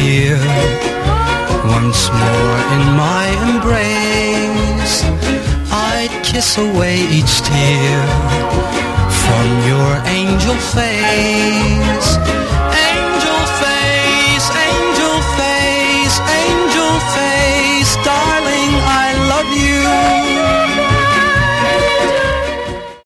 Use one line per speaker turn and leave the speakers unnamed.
here once more in my embrace. I'd kiss away each tear from your angel face.